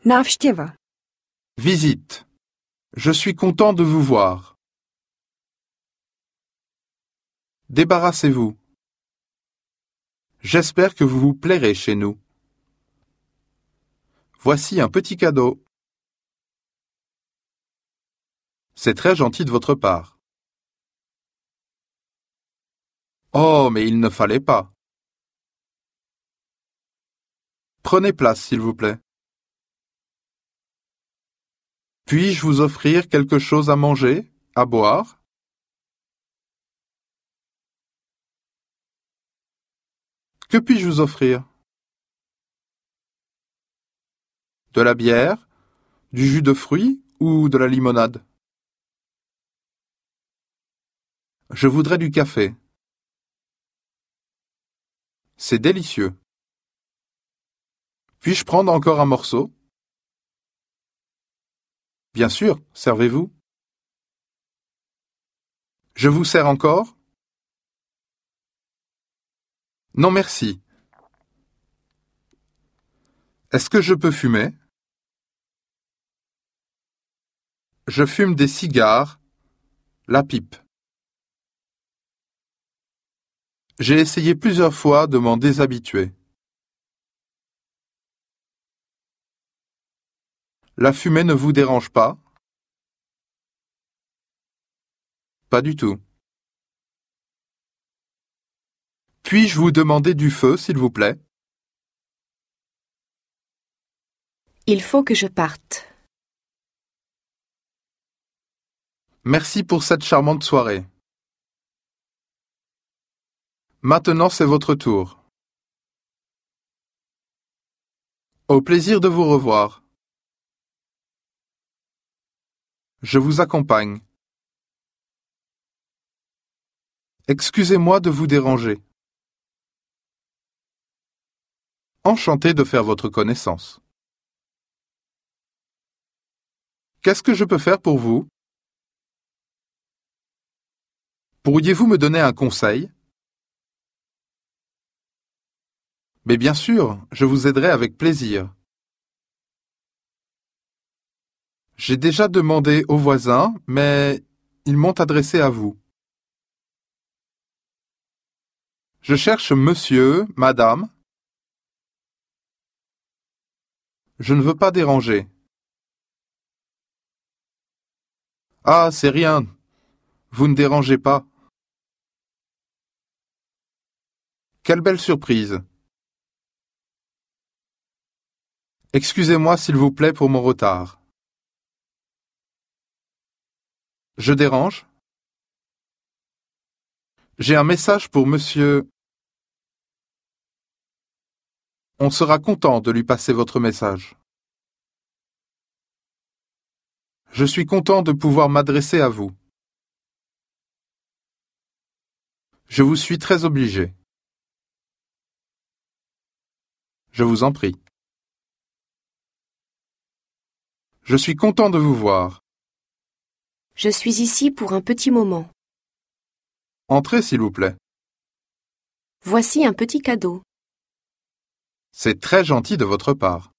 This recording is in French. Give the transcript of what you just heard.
Návštěva. Visite. Je suis content de vous voir. Débarrassez-vous. J'espère que vous vous plairez chez nous. Voici un petit cadeau. C'est très gentil de votre part. Oh, mais il ne fallait pas. Prenez place, s'il vous plaît. Puis-je vous offrir quelque chose à manger, à boire? Que puis-je vous offrir? De la bière, du jus de fruits ou de la limonade? Je voudrais du café. C'est délicieux. Puis-je prendre encore un morceau? Bien sûr, servez-vous. Je vous sers encore? Non, merci. Est-ce que je peux fumer? Je fume des cigares, la pipe. J'ai essayé plusieurs fois de m'en déshabituer. La fumée ne vous dérange pas? Pas du tout. Puis-je vous demander du feu, s'il vous plaît? Il faut que je parte. Merci pour cette charmante soirée. Maintenant, c'est votre tour. Au plaisir de vous revoir. Je vous accompagne. Excusez-moi de vous déranger. Enchanté de faire votre connaissance. Qu'est-ce que je peux faire pour vous? Pourriez-vous me donner un conseil? Mais bien sûr, je vous aiderai avec plaisir. J'ai déjà demandé aux voisins, mais ils m'ont adressé à vous. Je cherche monsieur, madame. Je ne veux pas déranger. Ah, c'est rien. Vous ne dérangez pas. Quelle belle surprise. Excusez-moi s'il vous plaît pour mon retard. Je dérange? J'ai un message pour monsieur. On sera content de lui passer votre message. Je suis content de pouvoir m'adresser à vous. Je vous suis très obligé. Je vous en prie. Je suis content de vous voir. Je suis ici pour un petit moment. Entrez, s'il vous plaît. Voici un petit cadeau. C'est très gentil de votre part.